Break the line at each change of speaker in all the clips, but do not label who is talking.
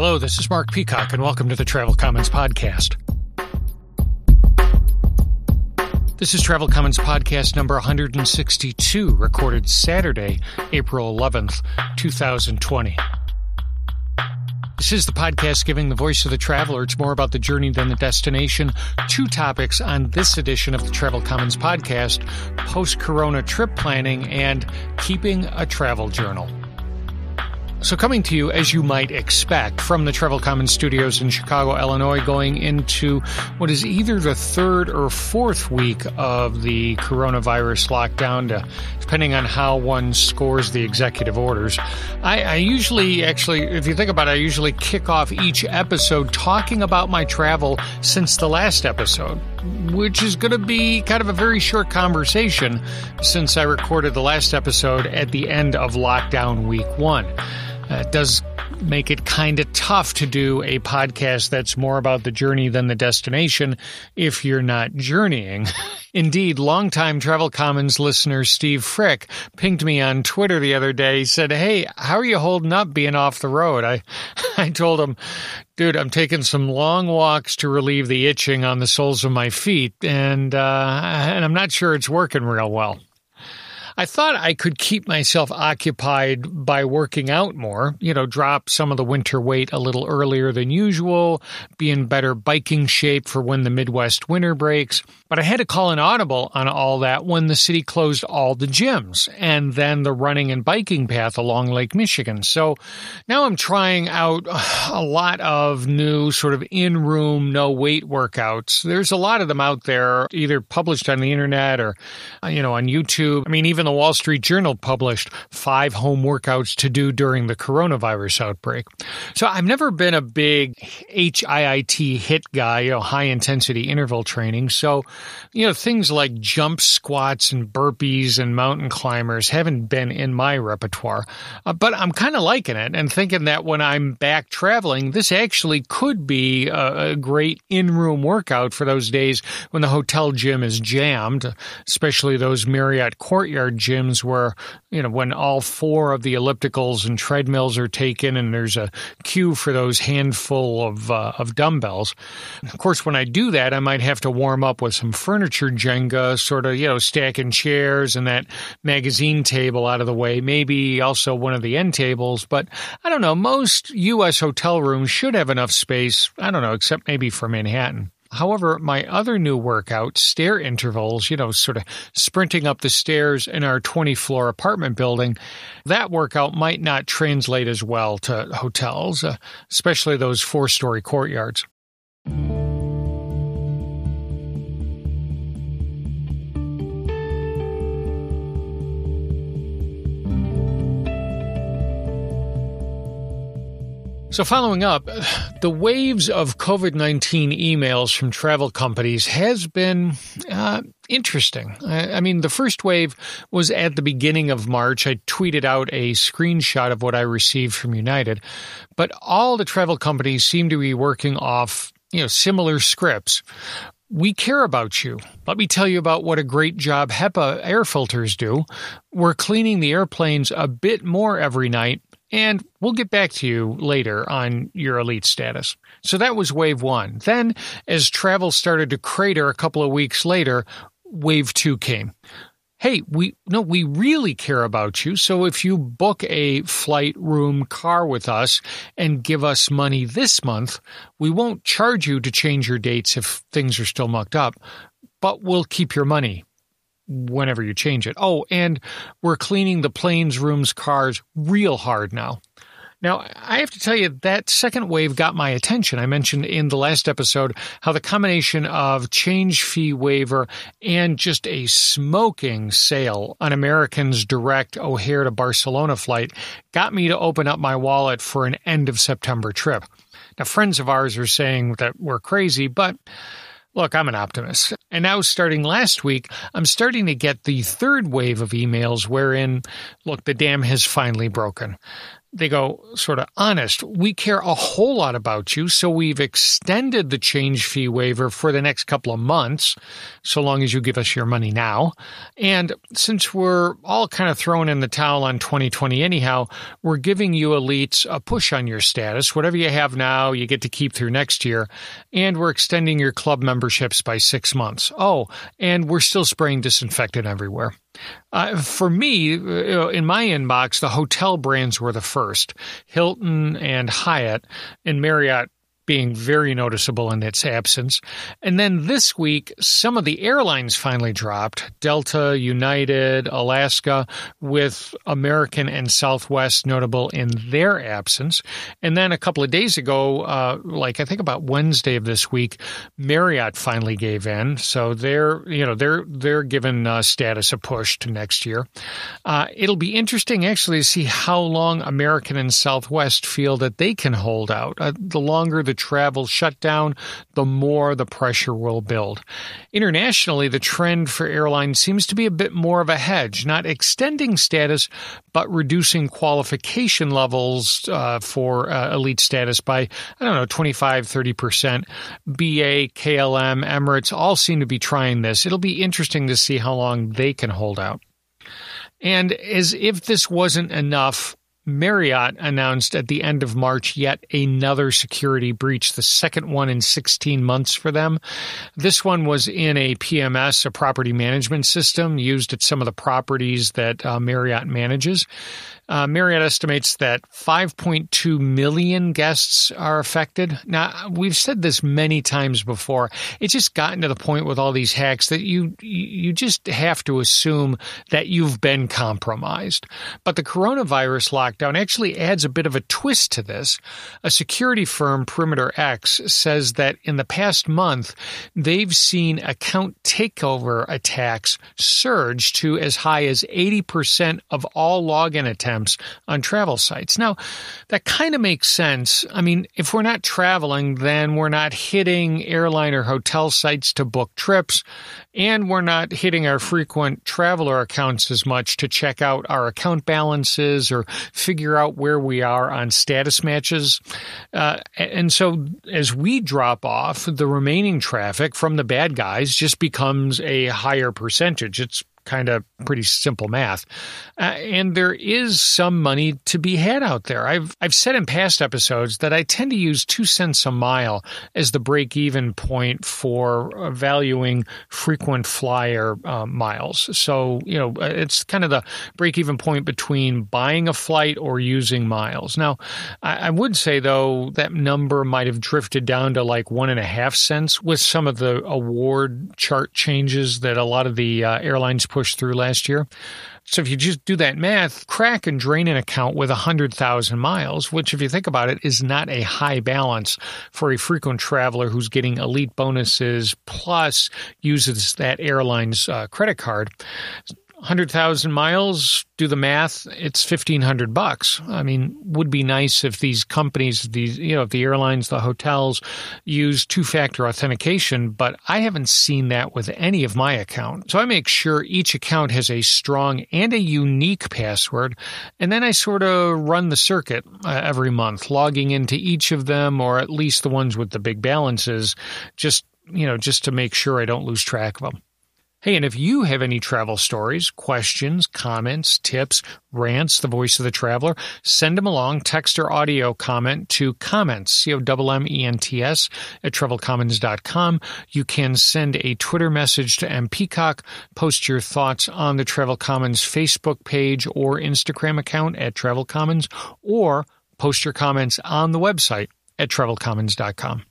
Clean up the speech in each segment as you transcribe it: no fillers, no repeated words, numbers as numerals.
Hello, this is Mark Peacock, and welcome to the Travel Commons Podcast. This is Travel Commons Podcast number 162, recorded Saturday, April 11th, 2020. This is the podcast giving the voice of the traveler. It's more about the journey than the destination. Two topics on this edition of the Travel Commons Podcast: post-corona trip planning and keeping a travel journal. So coming to you, as you might expect, from the Travel Commons studios in Chicago, Illinois, going into what is either the third or fourth week of the coronavirus lockdown, depending on how one scores the executive orders. I usually, if you think about it, I usually kick off each episode talking about my travel since the last episode, which is going to be kind of a very short conversation since I recorded the last episode at the end of lockdown week one. It does make it kind of tough to do a podcast that's more about the journey than the destination if you're not journeying. Indeed, longtime Travel Commons listener Steve Frick pinged me on Twitter the other day. He said, "Hey, how are you holding up being off the road?" I told him, "Dude, I'm taking some long walks to relieve the itching on the soles of my feet, and I'm not sure it's working real well." I thought I could keep myself occupied by working out more, drop some of the winter weight a little earlier than usual, be in better biking shape for when the Midwest winter breaks. But I had to call an audible on all that when the city closed all the gyms and then the running and biking path along Lake Michigan. So now I'm trying out a lot of new sort of in-room, no-weight workouts. There's a lot of them out there, either published on the internet or, on YouTube. I mean, even the Wall Street Journal published 5 home workouts to do during the coronavirus outbreak. So I've never been a big HIIT guy, high-intensity interval training. So, things like jump squats and burpees and mountain climbers haven't been in my repertoire. But I'm kind of liking it and thinking that when I'm back traveling, this actually could be a great in-room workout for those days when the hotel gym is jammed, especially those Marriott Courtyard gyms where, when all 4 of the ellipticals and treadmills are taken and there's a queue for those handful of dumbbells. Of course, when I do that, I might have to warm up with some furniture Jenga, sort of, stacking chairs and that magazine table out of the way, maybe also one of the end tables. But I don't know, most U.S. hotel rooms should have enough space, except maybe for Manhattan. However, my other new workout, stair intervals, sort of sprinting up the stairs in our 20-floor apartment building, that workout might not translate as well to hotels, especially those 4-story courtyards. So following up, the waves of COVID-19 emails from travel companies has been interesting. I mean, the first wave was at the beginning of March. I tweeted out a screenshot of what I received from United, but all the travel companies seem to be working off, similar scripts. We care about you. Let me tell you about what a great job HEPA air filters do. We're cleaning the airplanes a bit more every night, and we'll get back to you later on your elite status. So that was wave 1. Then, as travel started to crater a couple of weeks later, wave 2 came. Hey, we really care about you. So if you book a flight, room, car with us and give us money this month, we won't charge you to change your dates if things are still mucked up, but we'll keep your money whenever you change it. Oh, and we're cleaning the planes, rooms, cars real hard now. Now, I have to tell you, that second wave got my attention. I mentioned in the last episode how the combination of change fee waiver and just a smoking sale on American's direct O'Hare to Barcelona flight got me to open up my wallet for an end of September trip. Now, friends of ours are saying that we're crazy, but look, I'm an optimist. And now, starting last week, I'm starting to get the third wave of emails wherein, look, the dam has finally broken. they go sort of honest. We care a whole lot about you, so we've extended the change fee waiver for the next couple of months, so long as you give us your money now. And since we're all kind of throwing in the towel on 2020 anyhow, we're giving you elites a push on your status. Whatever you have now, you get to keep through next year. And we're extending your club memberships by 6 months. Oh, and we're still spraying disinfectant everywhere. For me, in my inbox, the hotel brands were the first. Hilton and Hyatt, and Marriott being very noticeable in its absence. And then this week, some of the airlines finally dropped. Delta, United, Alaska, with American and Southwest notable in their absence. And then a couple of days ago, I think about Wednesday of this week, Marriott finally gave in. So they're given status a push to next year. It'll be interesting actually to see how long American and Southwest feel that they can hold out. The longer the travel shutdown, the more the pressure will build. Internationally, the trend for airlines seems to be a bit more of a hedge, not extending status, but reducing qualification levels for elite status by, 25, 30%. BA, KLM, Emirates all seem to be trying this. It'll be interesting to see how long they can hold out. And as if this wasn't enough, Marriott announced at the end of March yet another security breach, the second one in 16 months for them. This one was in a PMS, a property management system, used at some of the properties that Marriott manages. Marriott estimates that 5.2 million guests are affected. Now, we've said this many times before. It's just gotten to the point with all these hacks that you just have to assume that you've been compromised. But the coronavirus lockdown actually adds a bit of a twist to this. A security firm, Perimeter X, says that in the past month, they've seen account takeover attacks surge to as high as 80% of all login attempts on travel sites. Now, that kind of makes sense. I mean, if we're not traveling, then we're not hitting airline or hotel sites to book trips, and we're not hitting our frequent traveler accounts as much to check out our account balances or figure out where we are on status matches. And so as we drop off, the remaining traffic from the bad guys just becomes a higher percentage. It's kind of pretty simple math. And there is some money to be had out there. I've said in past episodes that I tend to use 2 cents a mile as the break-even point for valuing frequent flyer miles. So, it's kind of the break-even point between buying a flight or using miles. Now, I would say, though, that number might have drifted down to like 1.5 cents with some of the award chart changes that a lot of the airlines pushed through last year. So if you just do that math, crack and drain an account with 100,000 miles, which if you think about it is not a high balance for a frequent traveler who's getting elite bonuses plus uses that airline's credit card. 100,000 miles, do the math, it's $1,500. I mean, would be nice if these companies, if the airlines, the hotels use two-factor authentication, but I haven't seen that with any of my accounts. So I make sure each account has a strong and a unique password, and then I sort of run the circuit every month, logging into each of them, or at least the ones with the big balances, just to make sure I don't lose track of them. Hey, and if you have any travel stories, questions, comments, tips, rants, the voice of the traveler, send them along, text or audio comment to comments, COMMENTS, at travelcommons.com. You can send a Twitter message to M. Peacock, post your thoughts on the Travel Commons Facebook page or Instagram account at Travel Commons, or post your comments on the website at travelcommons.com.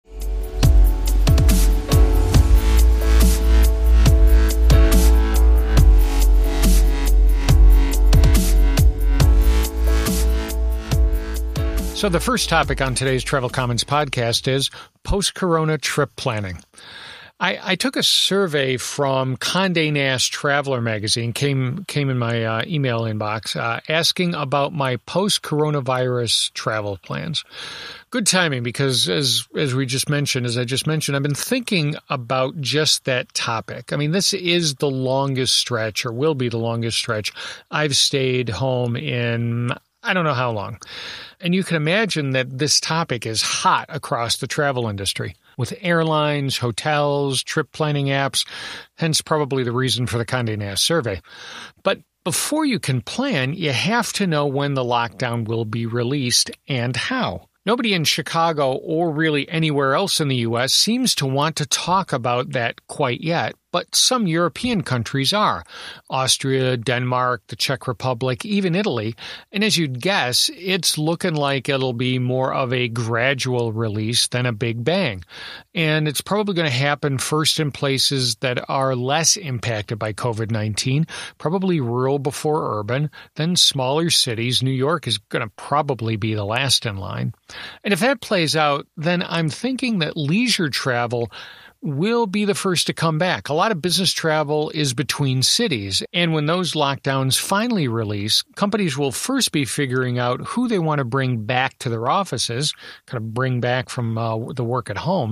So the first topic on today's Travel Commons podcast is post-corona trip planning. I took a survey from Condé Nast Traveler magazine, came in my email inbox, asking about my post-coronavirus travel plans. Good timing, because as I just mentioned, I've been thinking about just that topic. I mean, this is the longest stretch, or will be the longest stretch, I've stayed home in, I don't know how long. And you can imagine that this topic is hot across the travel industry, with airlines, hotels, trip planning apps, hence probably the reason for the Condé Nast survey. But before you can plan, you have to know when the lockdown will be released and how. Nobody in Chicago or really anywhere else in the U.S. seems to want to talk about that quite yet, but some European countries are. Austria, Denmark, the Czech Republic, even Italy. And as you'd guess, it's looking like it'll be more of a gradual release than a big bang. And it's probably going to happen first in places that are less impacted by COVID-19, probably rural before urban, then smaller cities. New York is going to probably be the last in line. And if that plays out, then I'm thinking that leisure travel will be the first to come back. A lot of business travel is between cities, and when those lockdowns finally release, companies will first be figuring out who they want to bring back to their offices, kind of bring back from the work at home,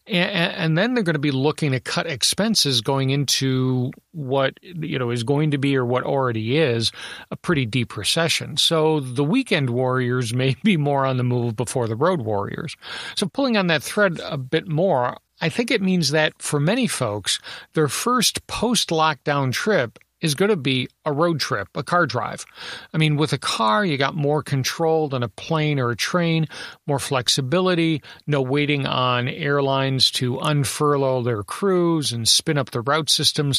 and then they're going to be looking to cut expenses going into what is going to be, or what already is, a pretty deep recession. So the weekend warriors may be more on the move before the road warriors. So pulling on that thread a bit more, I think it means that for many folks, their first post-lockdown trip is going to be a road trip, a car drive. I mean, with a car, you got more control than a plane or a train, more flexibility, no waiting on airlines to unfurlough their crews and spin up the route systems,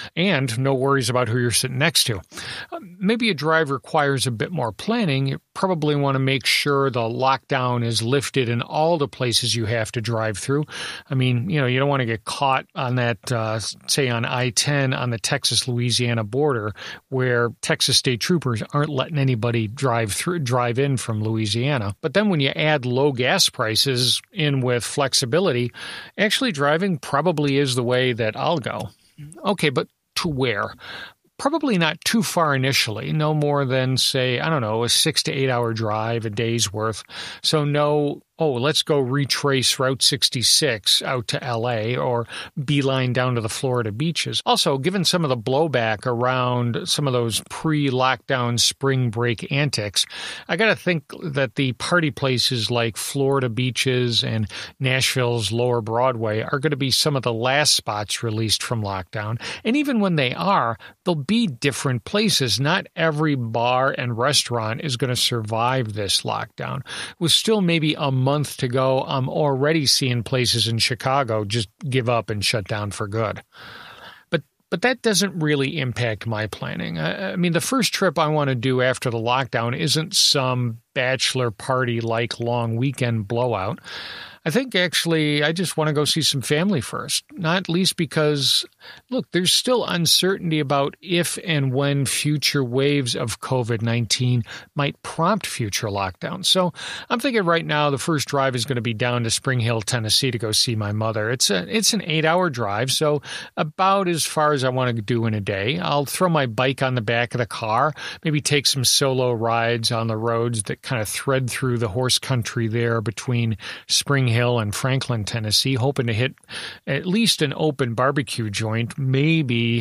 and no worries about who you're sitting next to. Maybe a drive requires a bit more planning. You probably want to make sure the lockdown is lifted in all the places you have to drive through. I mean, you don't want to get caught on that, say on I-10 on the Texas-Louisiana border, where Texas state troopers aren't letting anybody drive in from Louisiana. But then when you add low gas prices in with flexibility, actually driving probably is the way that I'll go. Okay, but to where? Probably not too far initially, no more than, say, a 6 to 8 hour drive, a day's worth. So no, let's go retrace Route 66 out to L.A. or beeline down to the Florida beaches. Also, given some of the blowback around some of those pre-lockdown spring break antics, I got to think that the party places like Florida beaches and Nashville's Lower Broadway are going to be some of the last spots released from lockdown. And even when they are, they'll be different places. Not every bar and restaurant is going to survive this lockdown. With still maybe a month to go, I'm already seeing places in Chicago just give up and shut down for good. But that doesn't really impact my planning. I mean, the first trip I want to do after the lockdown isn't some bachelor party-like long weekend blowout. I think actually I just want to go see some family first, not least because, look, there's still uncertainty about if and when future waves of COVID-19 might prompt future lockdowns. So I'm thinking right now the first drive is going to be down to Spring Hill, Tennessee to go see my mother. It's an 8-hour drive, so about as far as I want to do in a day. I'll throw my bike on the back of the car, maybe take some solo rides on the roads that kind of thread through the horse country there between Spring Hill and Franklin, Tennessee, hoping to hit at least an open barbecue joint. Maybe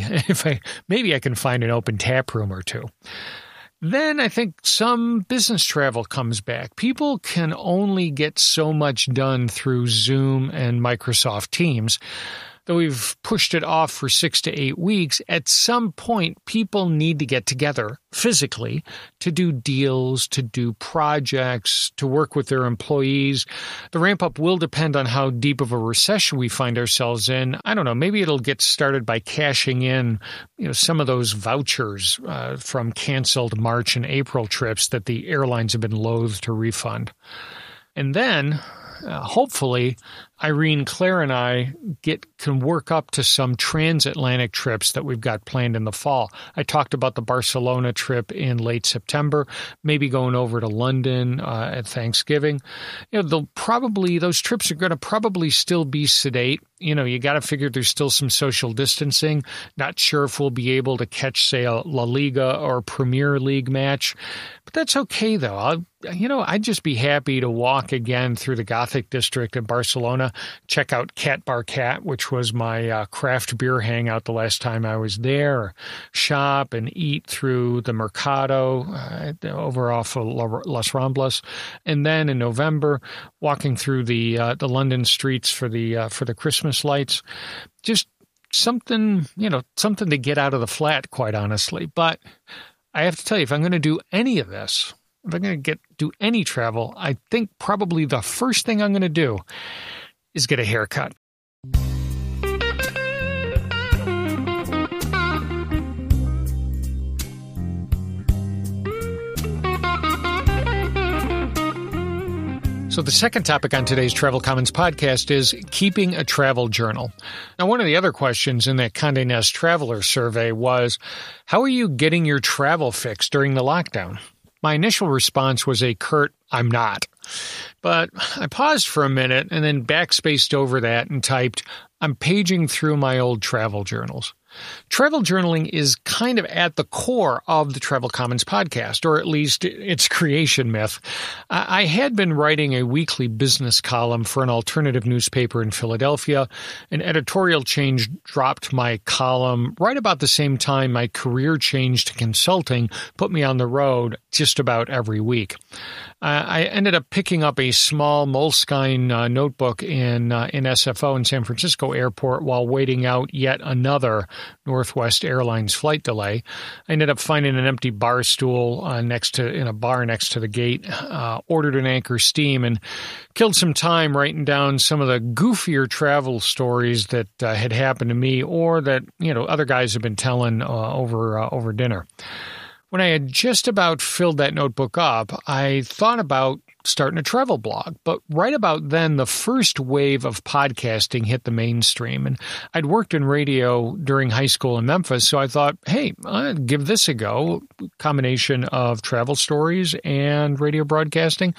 I can find an open tap room or two. Then I think some business travel comes back. People can only get so much done through Zoom and Microsoft Teams. Though we've pushed it off for 6 to 8 weeks, at some point people need to get together physically to do deals, to do projects, to work with their employees. The ramp up will depend on how deep of a recession we find ourselves in. I don't know, maybe it'll get started by cashing in, some of those vouchers from canceled March and April trips that the airlines have been loath to refund. And then hopefully, Irene, Claire, and I can work up to some transatlantic trips that we've got planned in the fall. I talked about the Barcelona trip in late September, maybe going over to London at Thanksgiving. Those trips are going to probably still be sedate. You got to figure there's still some social distancing. Not sure if we'll be able to catch, say, a La Liga or Premier League match. But that's okay, though. I'd just be happy to walk again through the Gothic district of Barcelona, check out Cat Bar Cat, which was my craft beer hangout the last time I was there, shop and eat through the Mercado over off of Las Ramblas. And then in November, walking through the London streets for the Christmas lights. Just something to get out of the flat, quite honestly. But I have to tell you, if I'm going to do any of this, if I'm going to do any travel, I think probably the first thing I'm going to do is get a haircut. So the second topic on today's Travel Commons podcast is keeping a travel journal. Now, one of the other questions in that Condé Nast Traveler survey was, how are you getting your travel fix during the lockdown? My initial response was a curt, I'm not. But I paused for a minute and then backspaced over that and typed, I'm paging through my old travel journals. Travel journaling is kind of at the core of the Travel Commons podcast, or at least its creation myth. I had been writing a weekly business column for an alternative newspaper in Philadelphia. An editorial change dropped my column right about the same time my career change to consulting put me on the road just about every week. I ended up picking up a small Moleskine notebook in SFO in San Francisco Airport while waiting out yet another Northwest Airlines flight delay. I ended up finding an empty bar stool in a bar next to the gate, ordered an Anchor Steam, and killed some time writing down some of the goofier travel stories that had happened to me or that other guys have been telling over dinner. When I had just about filled that notebook up, I thought about starting a travel blog. But right about then, the first wave of podcasting hit the mainstream. And I'd worked in radio during high school in Memphis, so I thought, hey, I'd give this a go. Combination of travel stories and radio broadcasting.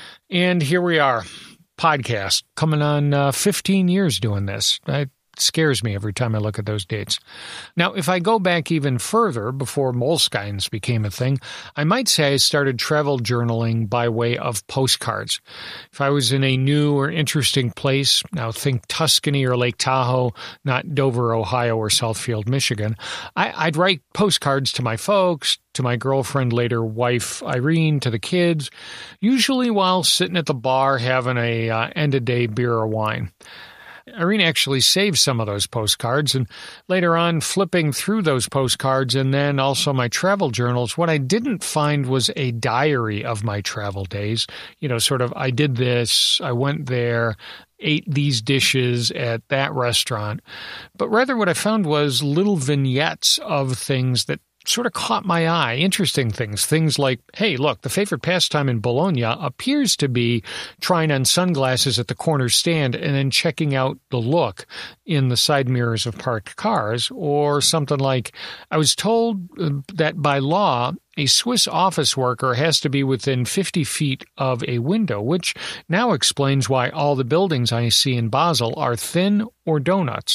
And here we are, podcast, coming on 15 years doing this. It scares me every time I look at those dates. Now, if I go back even further, before Moleskines became a thing, I might say I started travel journaling by way of postcards. If I was in a new or interesting place, now think Tuscany or Lake Tahoe, not Dover, Ohio, or Southfield, Michigan, I'd write postcards to my folks, to my girlfriend, later wife Irene, to the kids, usually while sitting at the bar having a end-of-day beer or wine. Irene actually saved some of those postcards, and later on, flipping through those postcards and then also my travel journals, what I didn't find was a diary of my travel days. Sort of, I did this, I went there, ate these dishes at that restaurant. But rather what I found was little vignettes of things that sort of caught my eye, interesting things like, hey, look, the favorite pastime in Bologna appears to be trying on sunglasses at the corner stand and then checking out the look in the side mirrors of parked cars, or something like, I was told that by law, a Swiss office worker has to be within 50 feet of a window, which now explains why all the buildings I see in Basel are thin or donuts.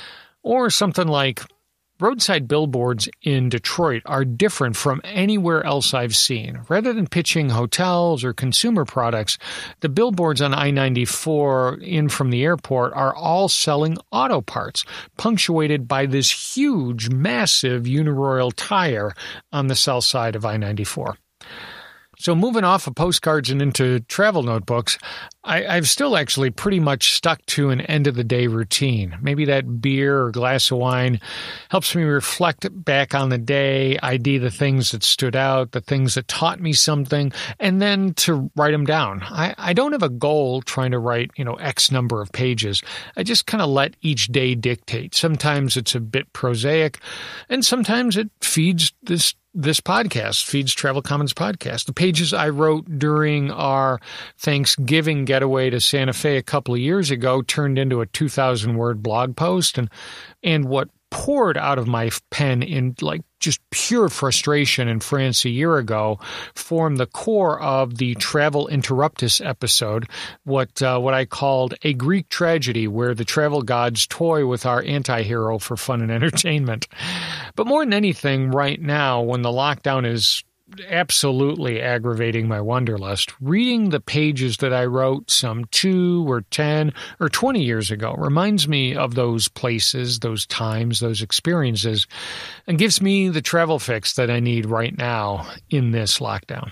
Or something like, roadside billboards in Detroit are different from anywhere else I've seen. Rather than pitching hotels or consumer products, the billboards on I-94 in from the airport are all selling auto parts, punctuated by this huge, massive Uniroyal tire on the south side of I-94. So moving off of postcards and into travel notebooks, I've still actually pretty much stuck to an end-of-the-day routine. Maybe that beer or glass of wine helps me reflect back on the day, ID the things that stood out, the things that taught me something, and then to write them down. I don't have a goal trying to write, X number of pages. I just kind of let each day dictate. Sometimes it's a bit prosaic, and sometimes it feeds this podcast, feeds Travel Commons podcast. The pages I wrote during our Thanksgiving getaway to Santa Fe a couple of years ago turned into a 2,000-word blog post, and what poured out of my pen in like just pure frustration in France a year ago formed the core of the Travel Interruptus episode, what I called a Greek tragedy where the travel gods toy with our anti-hero for fun and entertainment. But more than anything, right now, when the lockdown is absolutely aggravating my wanderlust, reading the pages that I wrote some 2 or 10 or 20 years ago reminds me of those places, those times, those experiences, and gives me the travel fix that I need right now in this lockdown.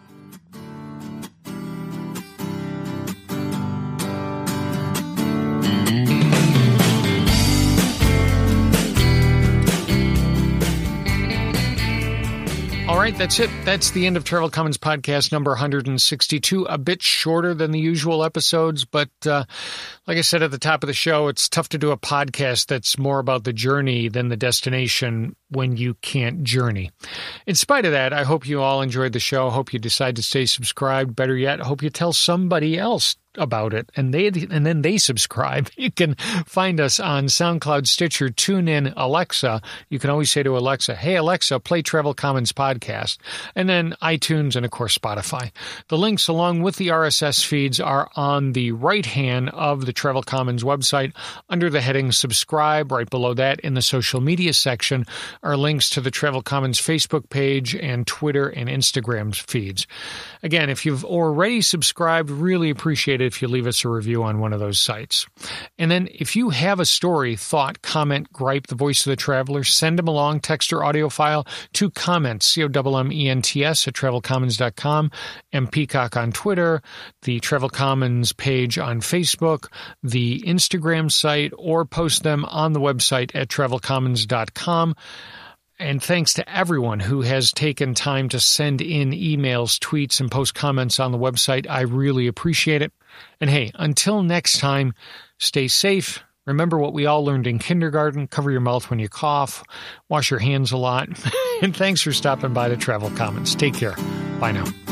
All right, that's it. That's the end of Travel Commons podcast number 162. A bit shorter than the usual episodes, but like I said at the top of the show, it's tough to do a podcast that's more about the journey than the destination when you can't journey. In spite of that, I hope you all enjoyed the show. I hope you decide to stay subscribed. Better yet, I hope you tell somebody else about it and then they subscribe. You can find us on SoundCloud, Stitcher, TuneIn, Alexa. You can always say to Alexa, "Hey Alexa, play Travel Commons podcast," and then iTunes and of course Spotify. The links along with the RSS feeds are on the right hand of the Travel Commons website under the heading subscribe. Right below that in the social media section are links to the Travel Commons Facebook page and Twitter and Instagram feeds. Again, if you've already subscribed, really appreciate it if you leave us a review on one of those sites. And then if you have a story, thought, comment, gripe, the voice of the traveler, send them along, text or audio file to comments, COMMENTS at travelcommons.com, and Peacock on Twitter, the Travel Commons page on Facebook, the Instagram site, or post them on the website at travelcommons.com. And thanks to everyone who has taken time to send in emails, tweets, and post comments on the website. I really appreciate it. And hey, until next time, stay safe. Remember what we all learned in kindergarten. Cover your mouth when you cough. Wash your hands a lot. And thanks for stopping by the Travel Commons. Take care. Bye now.